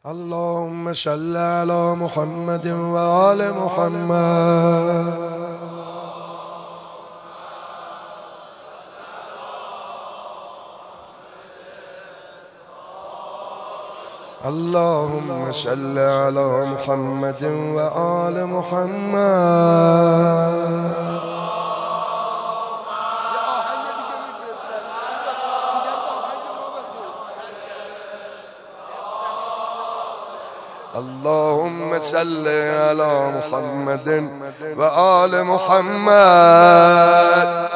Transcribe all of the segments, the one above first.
اللهم صل على محمد وآل محمد. اللهم صل على محمد وآل محمد. اللهم صل على محمد وآل محمد.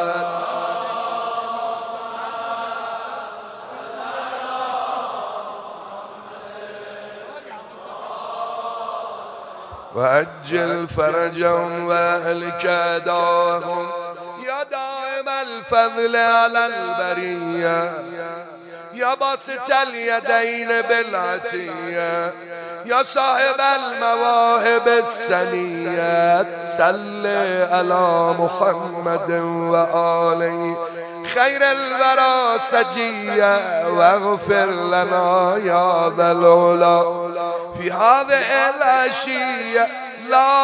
وأجل فرجهم وأهلك داهم يا دائم الفضل على البرية يا باسط اليدين بالعطية يا صاحب المواهب السنية. صل على محمد وآله خير الورى سجية واغفر لنا يا ذا العلا في هذه العشية. لا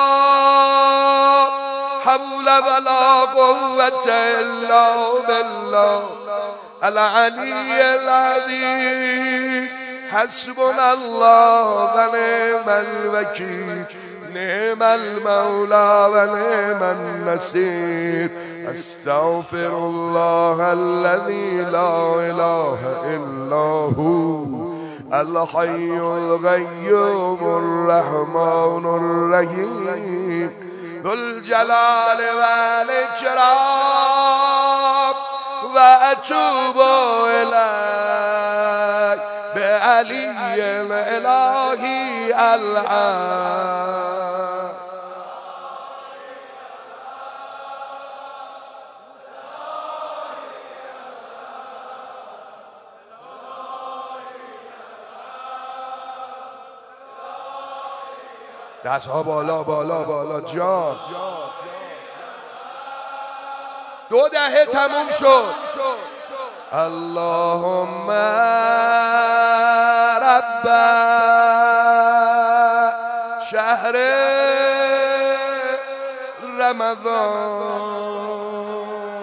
حول ولا قوة إلا بالله العلي العظيم. حسبنا الله ونعم الوكيل نعم المولى ونعم النصير. استغفر الله الذي لا إله إلا هو الحي القيوم الرحمن الرحيم ذو الجلال والإكرام. وأتوب إليك بعلي الإلهي العام. دستها بالا بالا بالا جان. 2 دهه تموم شد. اللهم رب شهر رمضان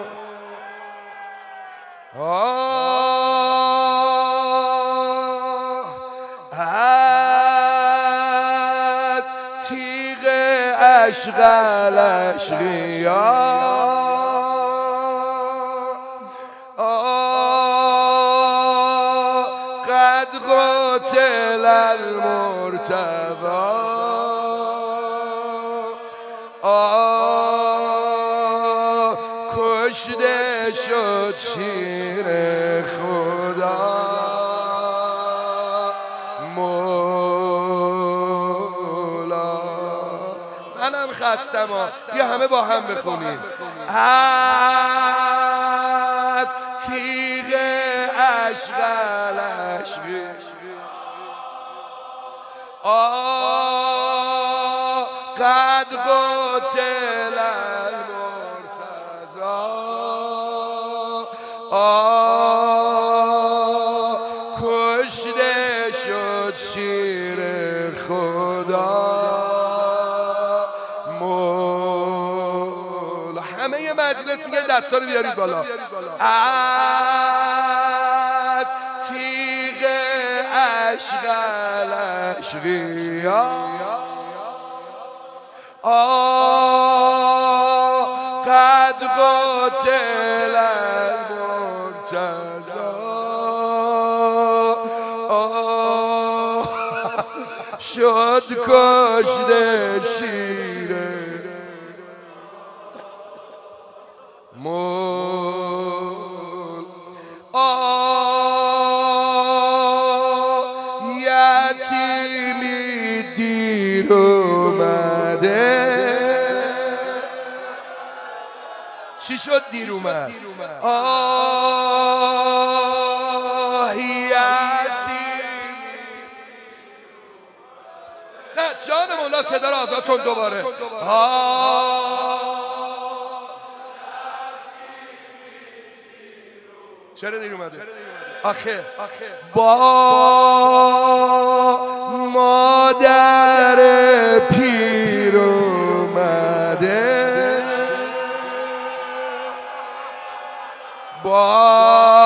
از تیغ عشق الاشقیا قد قتل المرتضى کشته شد شیر خدا مولا. منم خستم یا همه با هم بخونیم. از تیغ عشق الاشقی قد قتل المرتضى کشته شد شیر خدا مولا. همه مجلس میگه دستا رو بیارید بالا. از تیغ عشق الاشقیا قد قتل المرتضى شد کشته شیر مول. یتیمی دیر اومده. چی شد دیر اومد؟ یتیمی. نه جان مولا صدا رو آزاد کن دوباره. چرا دیر اومده؟ آخه با مادر پیر اومده با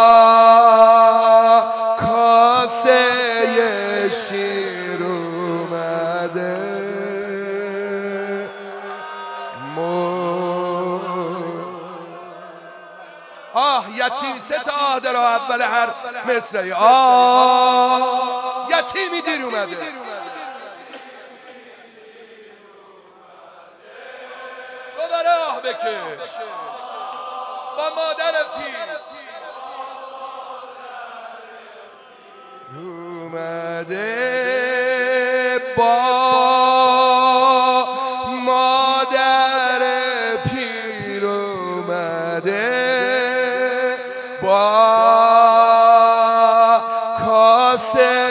کاسه شیر اومده یتیم سه تا آه داره اول هر مصرعی یتیمی دیر اومده دوباره آه بکش با مادر پیر اومده با مادر پیر اومده با کاسه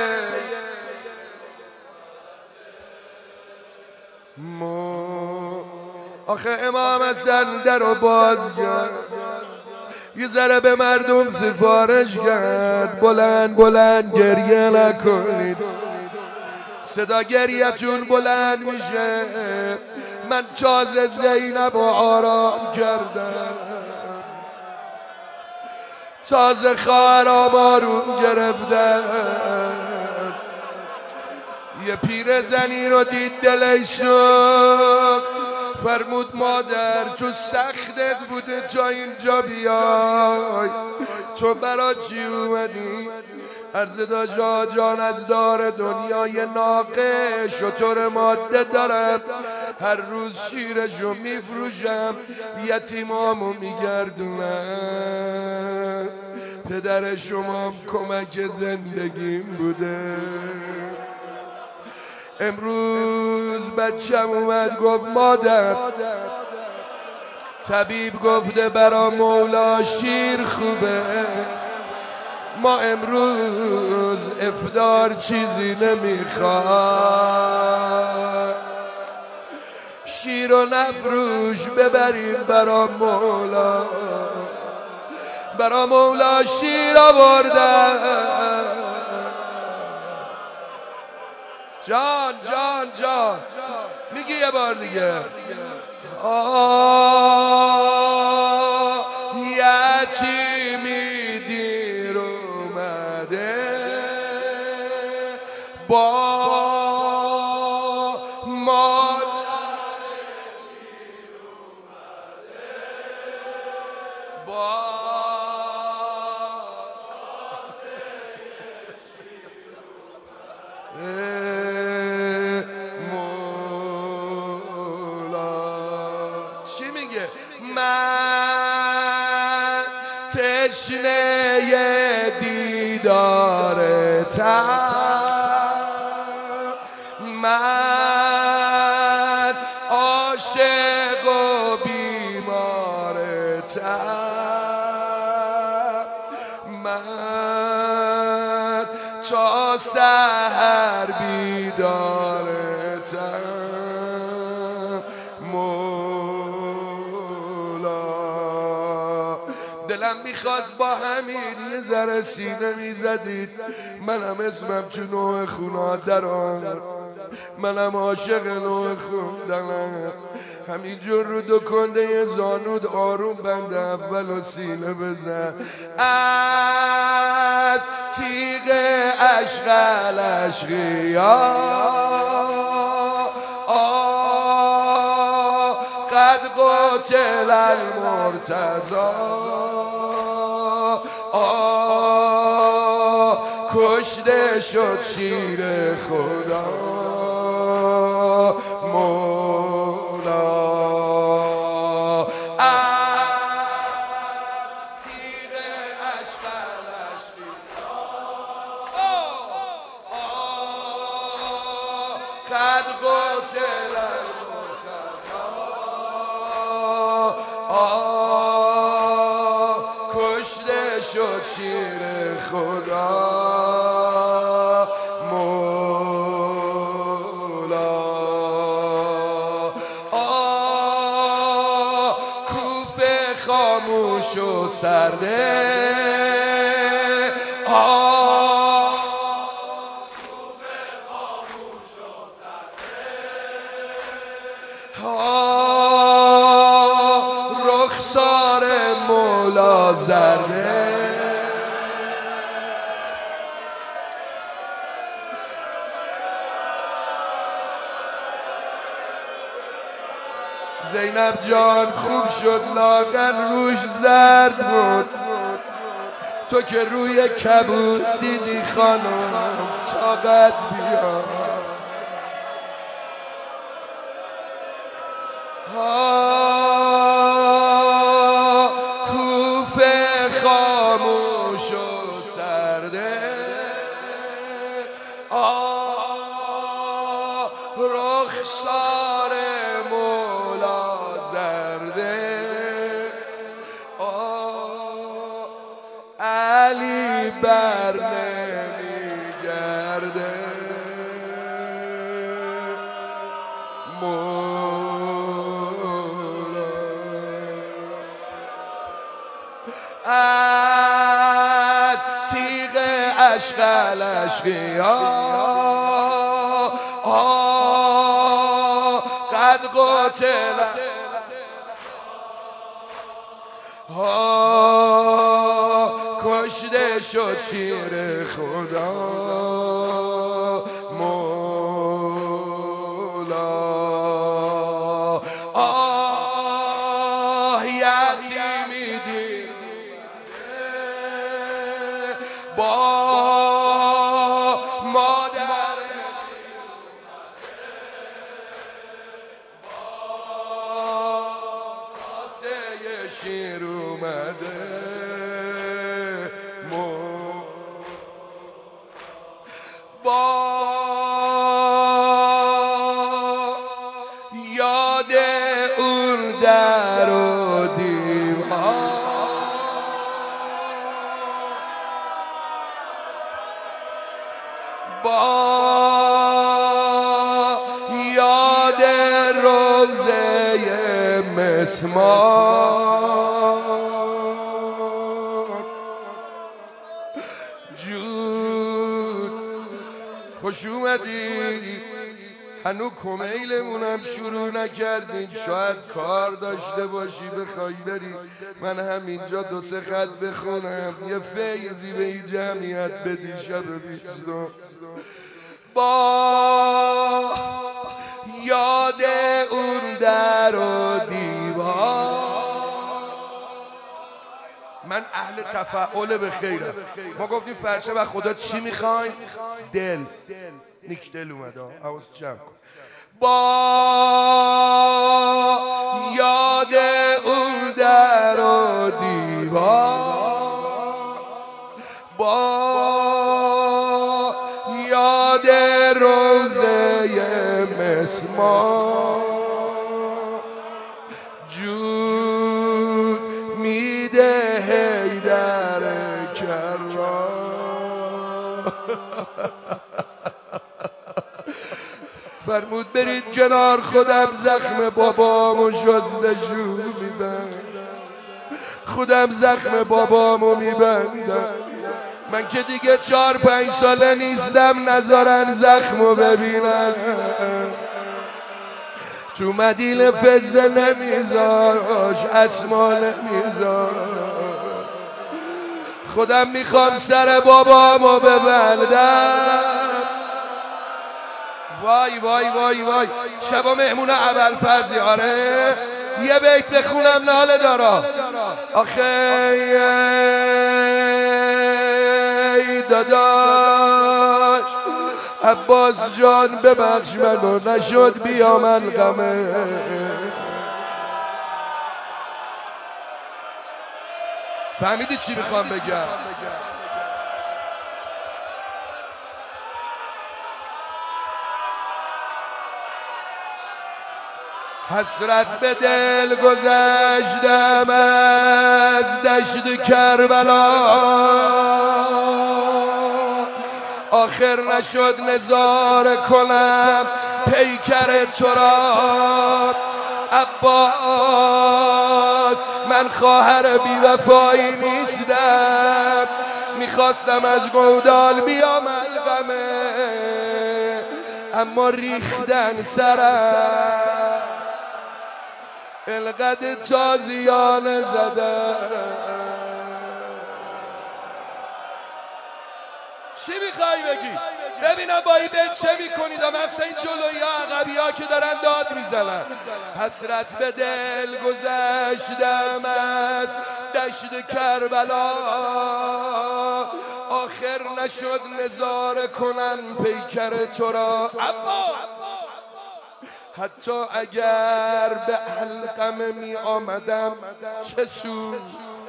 آخه امام حسن در رو باز کرد یه ذره به مردم سفارش کرد بلند بلند گریه نکنید صدا گریه‌تون بلند میشه من تازه زینب رو آرام کردم تازه خواهرام آروم گرفتن یه پیر زنی رو دید دلش شد فرمود مادر تو سختت بوده تا اینجا بیای تو برا چی اومدی؟ عرض دا جان از دار دنیای ناقه شتر ماده دارم هر روز شیرشو میفروشم یتیمامو میگردونم پدر شما کمک زندگیم بوده امروز بچم اومد گفت مادر طبیب گفته برا مولا شیر خوبه ما امروز افطار چیزی نمیخواد شیر و نفروش ببریم برا مولا شیر آوردن جان میگی یه بار دیگه یتیمی دیر اومده با مادر پیر اومده با چی میگه من تشنه دیدارتم من عاشق و بیمارتم من تا سحر بیدارتم دلم میخواست با همین یه ذره سینه میزدید منم اسمم تو نوع خونا درام منم عاشق نوع خوندنم همینجور رو دو کنده زانود آروم بند اول و سینه بزن از تیغ عشق الاشقیا قد قتل المرتضی کشته شد شیر خدا مولا تیغ عشق قد قتل کشته شد شیر خدا مولا کوفه خاموش و سرده کوفه خاموش رخسار مولا زرده زینب جان خوب شد لاغر روش زرد بود تو که روی کبود دیدی خانم طاقت بیا کوفه خاموش و سرده رخسار مولا زرده علی بر نمیگرده از تیغ عشق الاشقیا قد قتل کشته شد شیر خدا مولا یتیمی دید با مادر کاسه شیر اومده با یاد اون در و دیوار با یاد روزه مسمار جود خوش اومدی هنو کمیلمونم شروع نکردین شاید کار داشته باشی بخوای بری من همینجا دو سه خط بخونم یه فیضی به این جمعیت بدی شب 20 با یاد اون در و دیوار من اهل تفاعل به خیرم ما گفتیم فرشه و خدا چی میخواین؟ دل نیک دل اومده حواس جمع کن با یاد اون در و دیوار با یاد روزه مسمار جود میده حیدر کرام فرمود برید کنار خودم زخم بابامو شستشو میدم خودم زخم بابامو میبندم من که دیگه 4-5 ساله نیستم نذارن زخمو ببینن تو مدیل فزه نمیذاش اسما نمیذاش خودم میخوام سر بابامو ببندم وای وای وای وای شبا مهمون ابوالفضل آره یه بیت بخونم ناله دارا آخه ای داداش عباس جان ببخش منو نشد بیام الغمه فهمیدی چی میخوام بگم حسرت به دل گذشتم از دشت کربلا آخر نشد نظاره کنم پیکر تو را عباس من خواهر بی‌وفایی نیستم میخواستم از گودال بیام الغمه اما ریختن سرم القد تازیانه زده. چی میخوای بگی؟ ببینم با این بیت چه میکنید؟ مثلا این جلوی ها عقبی ها که دارن داد میزنن. حسرت به دل گذشتم از دشت کربلا، آخر نشد نظاره کنم پیکر تو را. اما حتی اگر به حلقم می آمدم چه سود؟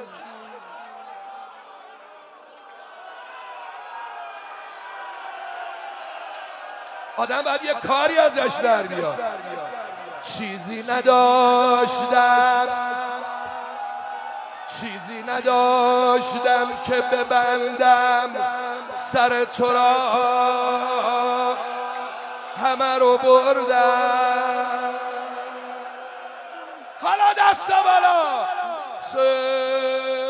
آدم باید یه کاری ازش بر بیاد. چیزی نداشتم که ببندم سر تو را، همه رو بردم. حالا دست بالا.